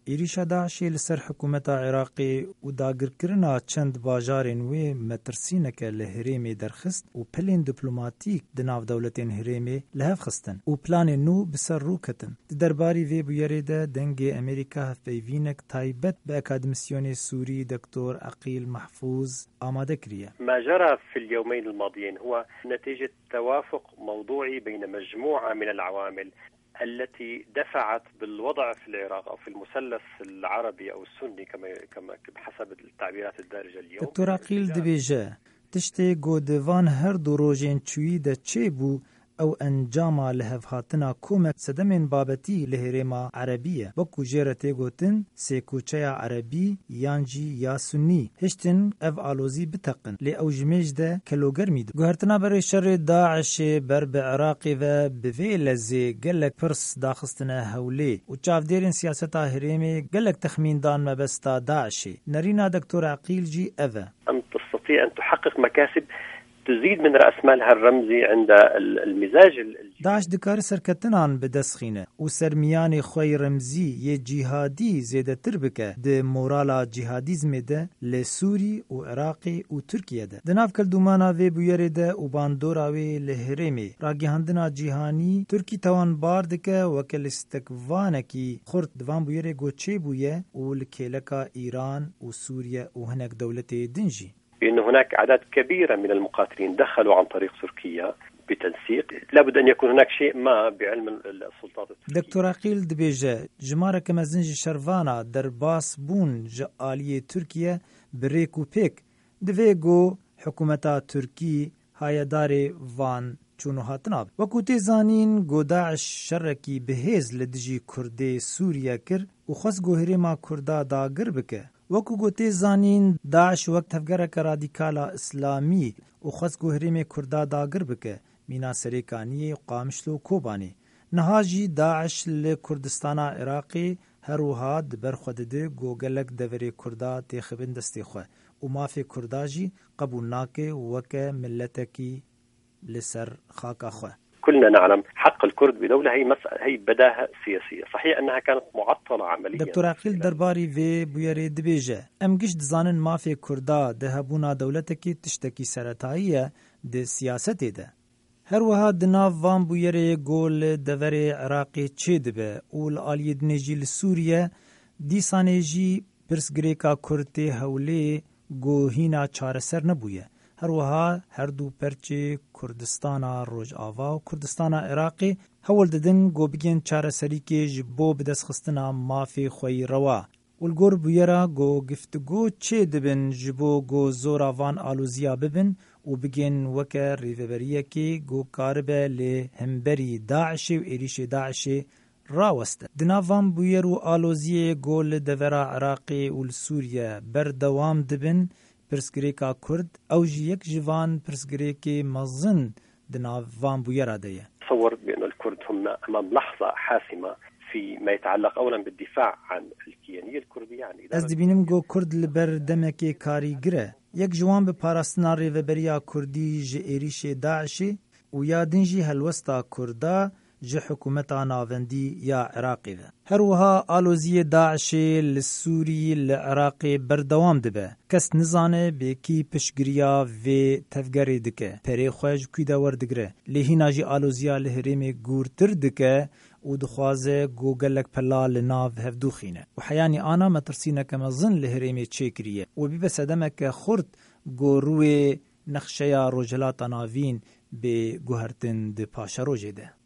ایریشا داعشی لسر حکومت عراقی و داگرکرنا چند باجارین وی مترسینکه لهریم درخست و پلین دیپلوماتیک دناو دولتین هریم لهف خستن و پلان نو بسر رو کتن. درباری وی بویره ده دنگ امریکا هفیوینک تایبت به اکادمیسیون سوری دکتور عقیل محفوظ آماده کریه. ما جرى في اليومين الماضيين هو نتيجة توافق موضوعي بين مجموعة من العوامل التي دفعت بالوضع في العراق أو في المثلث العربي أو السني كما بحسب التعبيرات الدارجة اليوم. دكتور عقيل دبيجه تشتي گودوان هر دو روجين چوي ده چه بو او انجاما لهف هاتنا کومک سدمین بابتی لهرما عربیه وکو جرته گوتن سیکوچیا عربی یانجی یا سنی هشتن اف آلوزی بتقن لی او جمیج ده کلوگر مید گوهرتنا بر شر داعش بر بعراقی و بوی لزی گلک پرس داخستنا هولی و چافدیرین سیاستا هرمی گلک تخمین دان مبستا داعشی نرینا دکتور عقیل جی اوه ام تستطيع ان تحقق مكاسب تزيد من رأس مالها الرمزي عند المزاج. داعش دکار سرکتنان بدسخینه و سرمیان خوی رمزی یه جهادی زیده تر بکه ده مورالا جهادیزم ده لسوری و عراقی و ترکیه ده. دناف کل دومانا وی بویره ده و باندوراوی لهرمی راگیهاندنا جهانی ترکی توان باردکه وکل استکوانکی خورد دوان بویره گوچه بویه و لکیلکا ایران و سوریه و هنک دولت دنجی. بأن هناك أعداد كبيرة من المقاتلين دخلوا عن طريق تركيا بتنسيق لابد أن يكون هناك شيء ما بعلم السلطات التركية. دكتور عقيل دبيجه جمارة كمزنج شرفانا در باس بون جآلية تركيا بريكو بيك دويگو حكومتا تركي هايدار وان چونو هاتناب وكو تيزانين گو داعش شركي بهيز لدجي كردي سوريا كر وخص گوهري ما كردا داگر بكه وکو گوتی زانین داعش وقت هفگرک رادیکالا اسلامی و خواست گوهریم کردا داگر بکه مینا سریکانی و قامشلو کوبانی نهاجی داعش لکردستانا عراقی هر وها دبر خودده گوگلک دوری کردا تیخبن دستی خواه و مافی کرداجی قبول ناکه وکه ملتکی لسر خاکا خواه. كلنا نعلم حق الكرد بدولة هي بداهة سياسية صحيح أنها كانت معطلة عمليا. دكتور عقيل درباري في بويري دبيجة ام گشت زانن ما في كردا دهبونا دولتكي تشتكي سرطائية ده سياسته ده هر وها دناف وان بويري گول دوري عراقي چه دبه اول آلية دنجي لسوريا دي سانيجي پرسگريكا كرتي هولي گو هينا چارسر نبويه هر وها هر دو پرچه کردستانا روج آوا و کردستانا عراقی هول ددن گو بگین چاره سری که جبو بدست خستنا مافی خوی روا والگور بویرا گو گفتگو چه دبن جبو گو زورا وان آلوزیا ببن و بگین وکر ریوبریه که گو کاربه لی همبری داعشی و ایریش داعشی راوسته. دناوان بویر و آلوزیه گول دورا عراقی و سوریه بردوام دبن پرسگریکا کرد او جی یک جوان پرسگریکی مزن دناوان بویرا دیه. تصور بأن الكرد هم أمام لحظة حاسمة فيما يتعلق أولا بالدفاع عن الكيانية الكردية يعني از دبینم گو کرد لبر دمکی کاری گره یک جوان به پاراستنا ریوبریا کردی جه ایریش داعشی و یا دنجی هلوستا کردا جه حکومتا ناوندی یا عراقی ده. هر وها آلوزی داعشی لسوری لعراقی بردوام دبه. کس نزانه به کی پشگریا و تفگری دکه. پری خوش کوی داور دگره. لیهی ناجی آلوزیا لحریم گورتر دکه و دخوازه گوگلک پلا لناو هفدو خینه. و حیانی آنا مترسینه کمزن لحریم چه کریه. و بی بسدمه که خورد گو روی نقشه روجلات ناوین به گوهرتن ده پاشا روجه ده.